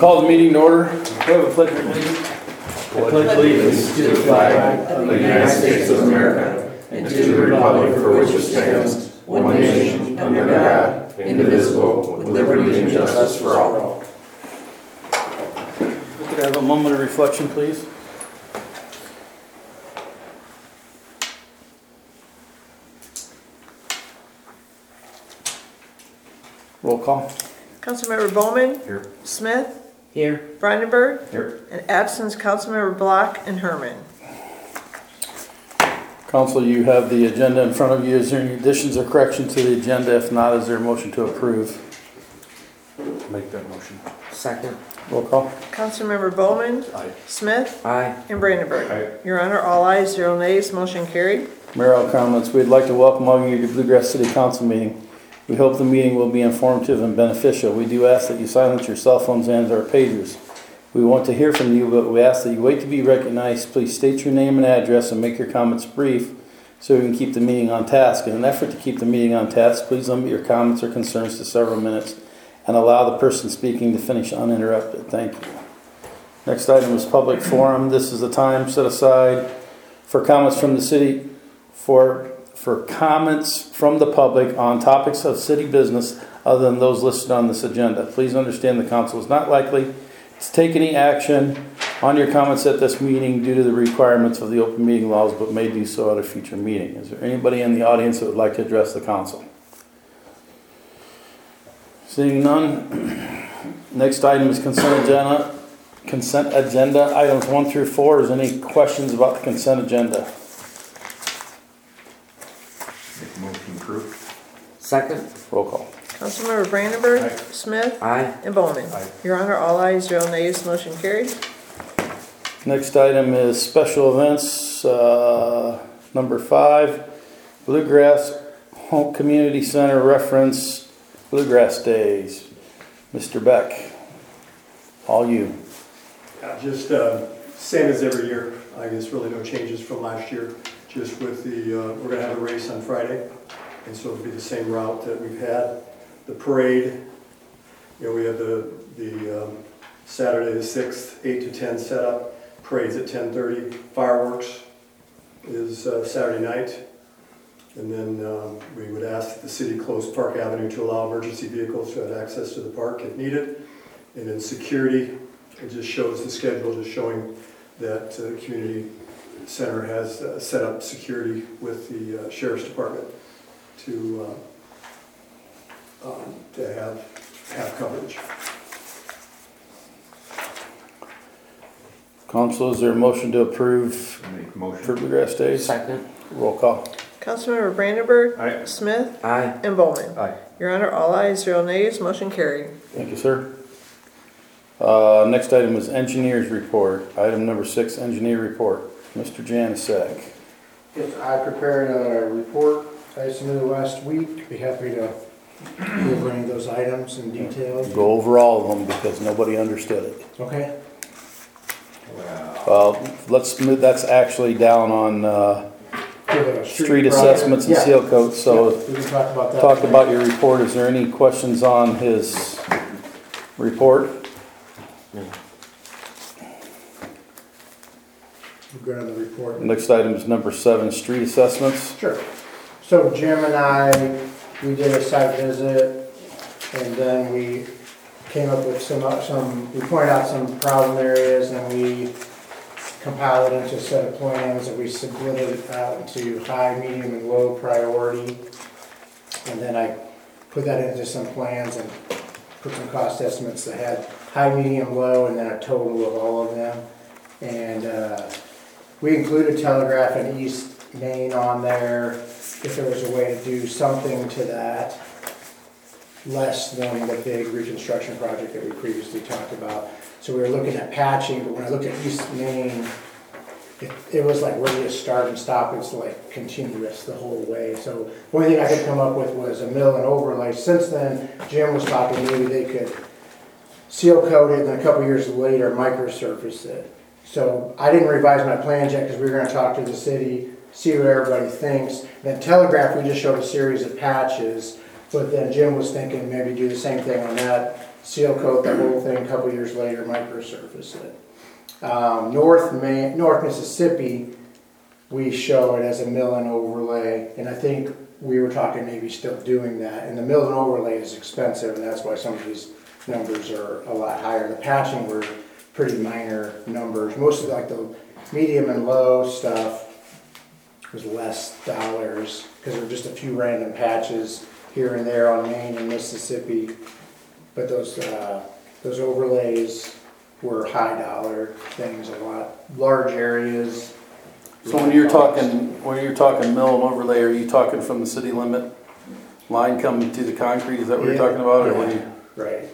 Call the meeting to order. We have a pledge of allegiance. I pledge allegiance to the flag of the United States of America and to the republic for which it stands, one nation, under God, indivisible, with liberty and justice for all. We could have a moment of reflection, please. Roll call. Councilmember Bowman. Here. Smith. Here. Brandenburg. Here. And absence Councilmember Block and Herman. Council, you have the agenda in front of you. Is there any additions or corrections to the agenda? If not, is there a motion to approve? Make that motion. Second. Roll call. Councilmember Bowman. Aye. Smith. Aye. And Brandenburg. Aye. Your Honor, all ayes, 0 nays, motion carried. Mayor, all comments. We'd like to welcome all of you to the Bluegrass City Council meeting. We hope the meeting will be informative and beneficial. We do ask that you silence your cell phones and our pagers. We want to hear from you, but we ask that you wait to be recognized. Please state your name and address and make your comments brief so we can keep the meeting on task. In an effort to keep the meeting on task, please limit your comments or concerns to several minutes and allow the person speaking to finish uninterrupted. Thank you. Next item is public forum. This is the time set aside for comments from the city for comments from the public on topics of city business other than those listed on this agenda. Please understand the council is not likely to take any action on your comments at this meeting due to the requirements of the open meeting laws, but may do so at a future meeting. Is there anybody in the audience that would like to address the council? Seeing none. Next item is consent agenda. Consent agenda items 1 through 4. Is there any questions about the consent agenda? Make motion approved. Second. Roll call. Councilmember Brandenburg. Aye. Smith. Aye. And Bowman. Aye. Your Honor, all ayes, 0 nays, motion carried. Next item is special events, number 5, Bluegrass Home Community Center reference Bluegrass Days. Mr. Beck, all you. Just same as every year. I guess really no changes from last year. Just with the, we're going to have a race on Friday, and so it'll be the same route that we've had. The parade, you know, we have the Saturday the 6th, 8 to 10 setup. Parade's at 10:30. Fireworks is Saturday night. And then we would ask that the city close Park Avenue to allow emergency vehicles to have access to the park if needed. And then security, it just shows the schedule, just showing that the community center has set up security with the sheriff's department to have coverage. Council, is there a motion to approve Make for motion. Bluegrass Days? Second. Roll call. Councilmember Brandenburg. Aye. Smith. Aye. And Bowman. Aye. Your Honor, all ayes, 0 nays, motion carried. Thank you, sir. Next item is engineer's report. Item number 6, engineer report. Mr. Janasek. Yes, I prepared a report I submitted last week. Be happy to go over any of those items in detail. Go over all of them because nobody understood it. Okay. Let's move, that's actually down on Give it a street project. assessments and Yeah. seal coats, so Yeah, we can talk about that. talk about your report. Is there any questions on his report? We're good on the report. Next item is number 7, street assessments. Sure. So Jim and I, we did a site visit, and then we came up with we pointed out some problem areas, and we compiled it into a set of plans that we submitted out into high, medium, and low priority. And then I put that into some plans and put some cost estimates that had high, medium, low, and then a total of all of them. And we included Telegraph and East Main on there, if there was a way to do something to that, less than the big reconstruction project that we previously talked about. So we were looking at patching, but when I looked at East Main, it was like where you start and stop, it's like continuous the whole way. So one thing I could come up with was a mill and overlay. Since then, Jim was talking, maybe they could seal coat it, and then a couple years later, microsurface it. So I didn't revise my plans yet because we were going to talk to the city, see what everybody thinks. And then Telegraph, we just showed a series of patches, but then Jim was thinking maybe do the same thing on that seal coat the whole thing, a couple years later, microsurface it. North Mississippi, we show it as a mill and overlay, and I think we were talking maybe still doing that, and the mill and overlay is expensive, and that's why some of these numbers are a lot higher. The patching were pretty minor numbers. Most of like the medium and low stuff was less dollars, because there were just a few random patches here and there on Maine and Mississippi. But those overlays were high dollar things, a lot, large areas. So when you're talking mill and overlay, are you talking from the city limit line coming to the concrete? Is that what you're talking about? Or what do you? Right.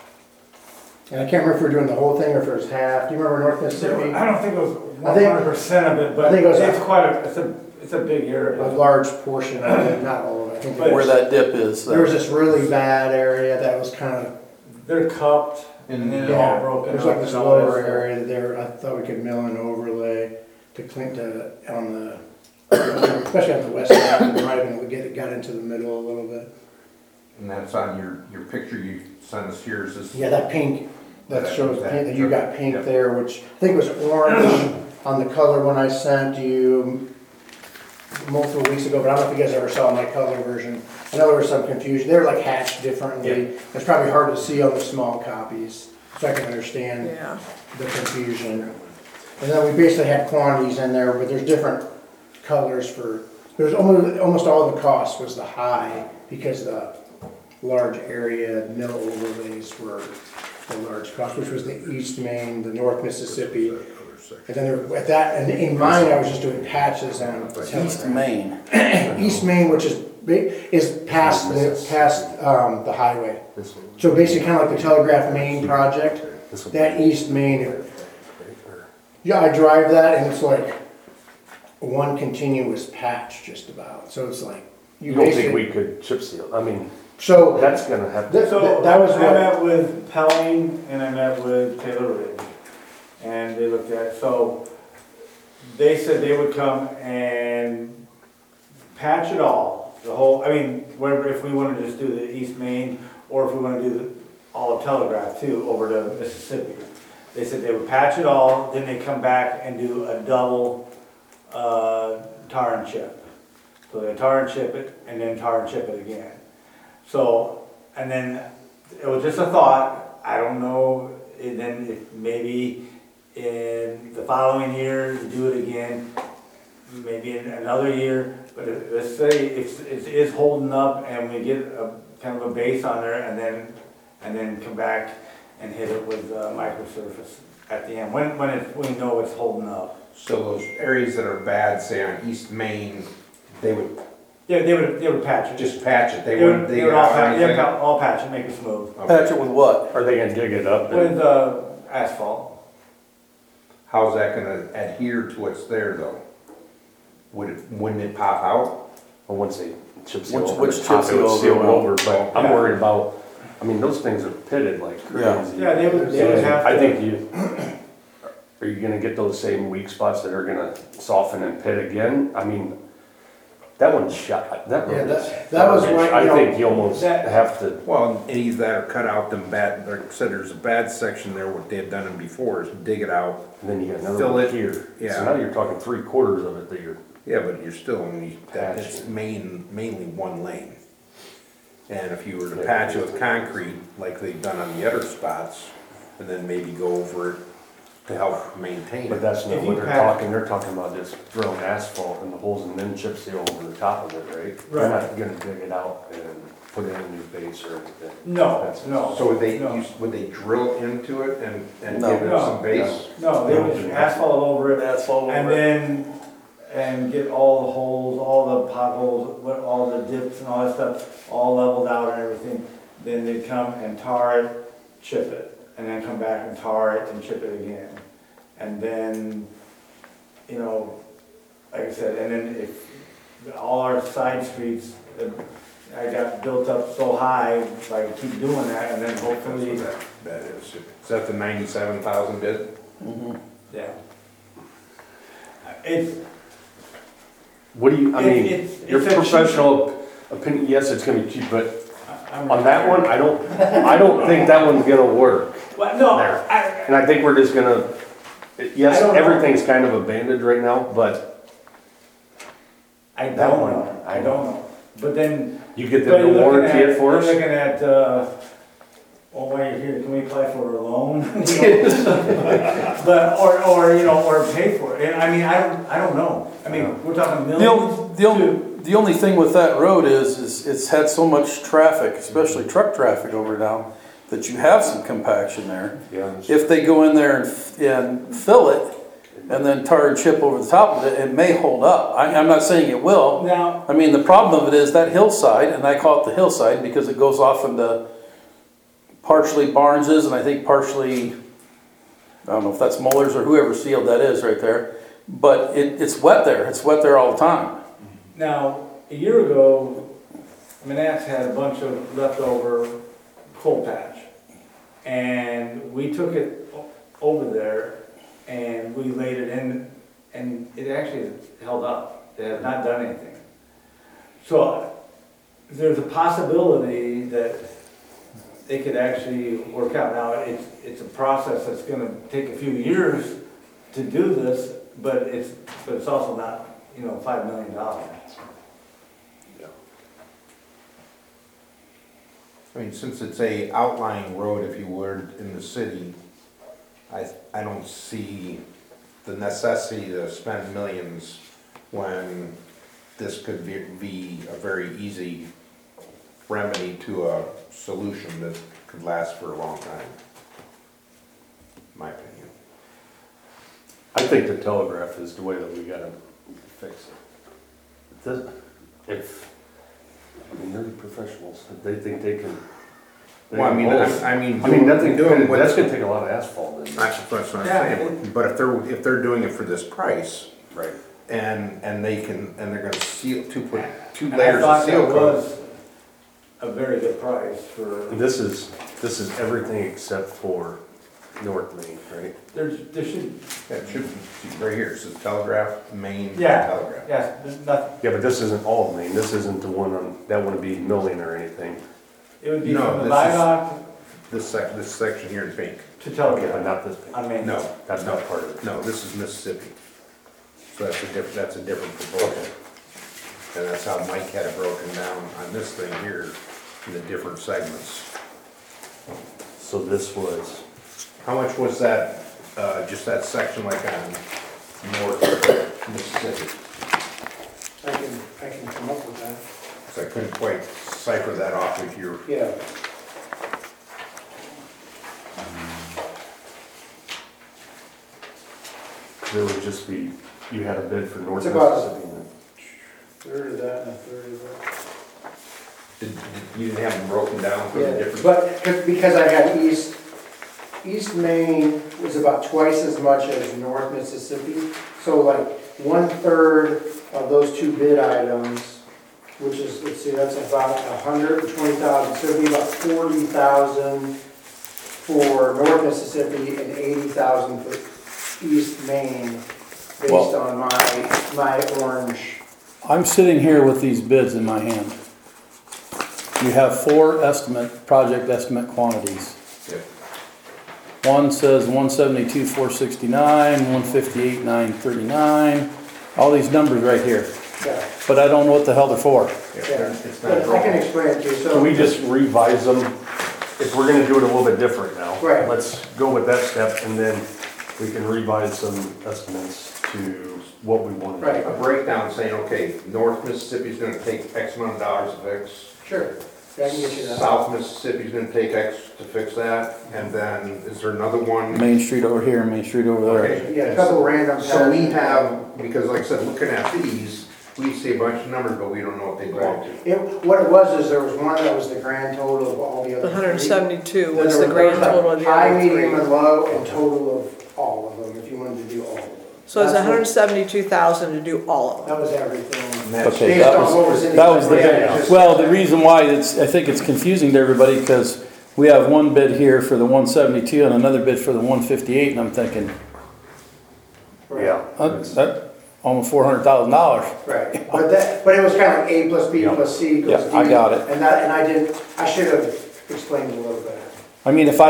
And I can't remember if we're doing the whole thing or if it was half. Do you remember North Mississippi? I don't think it was I think- 100% of it, but I think it was it's quite it's a big A area. large portion of it, not all of it. I think But Where that dip is. there was this really bad area that was kind of, They're cupped and then it all yeah, broken there's up like this and all that lower stuff. area there. I thought we could mill and overlay to clean on the, especially on the west side. We might have been got into the middle a little bit. And that's on your picture you sent us here, is this? Yeah, that pink, that shows That- pink, that you got pink Yep. there, which I think was orange on the color one I sent you multiple weeks ago, but I don't know if you guys ever saw my color version. I know there was some confusion. They were like hatched differently. It's probably hard to see on the small copies, so I can understand Yeah. the confusion. And then we basically had quantities in there, but there's different colors for, there's almost all the cost was the high, because the large area mill overlays were the large cost, which was the East Main, the North Mississippi. And then there, at that, and in mine, I was just doing patches on East Main. East Main, which is past the highway. So basically kind of like the Telegraph Main project, that East Main. Yeah, I drive that and it's like one continuous patch just about. So it's like, You don't think basically- we could chip seal? I mean, So that's gonna have Th- to, So that was I what- met with Pelling and I met with Taylor Ridge, and they looked at it. So they said they would come and patch it all, the whole. I mean, whatever, if we want to just do the East Main, or if we want to do all of Telegraph too, over to Mississippi. They said they would patch it all, then they come back and do a double tar and chip. So they tar and chip it, and then tar and chip it again. So, and then it was just a thought, I don't know, and then if maybe in the following year, do it again, maybe in another year, but let's say it is holding up and we get a kind of a base on there and then come back and hit it with microsurface at the end, when we know it's holding up. So those areas that are bad, say on East Main, they would Yeah, they would patch it. just patch it, they They wouldn't would dig it all out or patch, anything? all patch it, make it smooth. Patch it with what? are they gonna dig it up? and- With asphalt. How's that gonna adhere to what's there though? Wouldn't it pop out? Or once they chip seal Which- over which the top, chip it would seal seal over? over, but I'm Yeah. worried about, I mean, those things are pitted like Yeah. crazy. Yeah, they would have to. I think are you gonna get those same weak spots that are gonna soften and pit again? I mean, that one's shot, that Yeah, one is. that was why, I you know, think you almost that- have to, Well, and either that or cut out them bad, like I said, there's a bad section there, what they had done them before, is dig it out. and then you got another Fill one it, here. yeah. So now you're talking 3/4 of it that you're, Yeah, but you're still only, Patch. it's mainly one lane. And if you were to Yeah. patch it with concrete, like they've done on the other spots, and then maybe go over it to help maintain but it. that's not If what you they're patch- talking, they're talking about just throwing asphalt in the holes and then chip seal over the top of it, right? They're Right. not gonna dig it out and put in a new base or anything. No, That's- no. So would they, No. would they drill into it and No. give it No. some base? No, they would just asphalt over it Asphalt and over it. then, and get all the holes, all the potholes, all the dips and all that stuff, all leveled out and everything. Then they'd come and tar it, chip it, and then come back and tar it and chip it again. And then, you know, like I said, and then if all our side streets, I got built up so high, if I keep doing that, and then That's hopefully, what that is. Is that the 97,000 bid? Mhm. yeah. It's, What do you, I mean, it's your a cheap- professional opinion, yes, it's gonna be cheap, but On that one, I don't think that one's gonna work. Well, no, There. And I think we're just gonna, yes, I don't know. everything's kind of abandoned right now, but I That don't one, know, I don't know. But then, you get but them you're to looking warranty at, it for you're us. looking at, well, while you're here, can we apply for a loan? But, or, you know, or pay for it. And I mean, I don't know. I mean, we're talking millions. The only thing with that road is it's had so much traffic, especially truck traffic over now, that you have some compaction there. Yeah. If they go in there and fill it, and then tar and chip over the top of it, it may hold up. I'm not saying it will. Now, I mean, the problem of it is that hillside, and I call it the hillside because it goes off into partially Barnes's and I think partially, I don't know if that's Muller's or whoever sealed that is right there. But it's wet there. It's wet there all the time. now, a year ago, Manats had a bunch of leftover coal patch. And we took it over there and we laid it in, and it actually held up. It has not done anything. So there's a possibility that they could actually work out. Now, it's a process that's gonna take a few years to do this, but it's also not, you know, $5 million. I mean, since it's a outlying road, if you would, in the city, I don't see the necessity to spend millions when this could be a very easy remedy to a solution that could last for a long time. My opinion. I think the telegraph is the way that we gotta fix it. I mean, they're the professionals, if they think they can. Well, I mean, nothing, doing what that's gonna take a lot of asphalt then. That's what I'm Yeah. saying, but if they're doing it for this price, Right. and they're gonna put two And I layers of thought seal that coat. was a very good price for, This is everything except for North Main, right? there should, That should be, right here, it says telegraph, main, yeah, telegraph. yes, there's nothing. Yeah, but this isn't all Main, this isn't the one on, that wouldn't be Million or anything. It would be No, from the this is- Viaduct This section here in pink. to Okay, but Telegraph. not this big. I mean, No, That's not part of it. no, this is Mississippi. So that's a different proposal. And that's how Mike had it broken down on this thing here, in the different segments. So this was, How much was that, just that section like on North Mississippi? I can come up with that. So I couldn't quite cipher that off with your, Yeah. there would just be, you had a bid for North It's about- Mississippi. Third of that and a third of that. you didn't have them broken down for the Yeah, different? but because I had East Main was about twice as much as North Mississippi. So like 1/3 of those two bid items, which is, let's see, that's about 120,000. So it'd be about 40,000 for North Mississippi and 80,000 for East Main, based Well- on my orange. I'm sitting here with these bids in my hand. You have four project estimate quantities. Yeah. One says 172,469, 158,939, all these numbers right here. Yeah, But I don't know what the hell they're for. Yeah, yeah. it's not But I can broken. explain it to you. So Can we just revise them? If we're gonna do it a little bit different now. Right. Let's go with that step and then we can revise some estimates to what we want to Right. do. A breakdown saying, okay, North Mississippi's gonna take X amount of dollars to fix. Sure, yeah, I can get you that. South Mississippi's gonna take X to fix that, and then is there another one? Main Street over here, Main Street over there. Okay. Yeah, a couple random. So we have, because like I said, looking at these, we see a bunch of numbers, but we don't know what they belong to. What it was is there was one that was the grand total of all the other. The 172 Then was there the grand like total of the high, other medium, three. and low, and total of all of them, if you wanted to do all of them. So it's That's what- 172,000 to do all of them. That was everything. And that's- Okay, Based that on what was in that was the, Yeah, just- well, the reason why I think it's confusing to everybody, because we have one bid here for the 172 and another bid for the 158, and I'm thinking, Right. Yeah. that almost $400,000. Right, but it was kind of like A plus B Yeah. plus C equals D. Yeah, I got it. And I should have explained it a little better. I mean, if I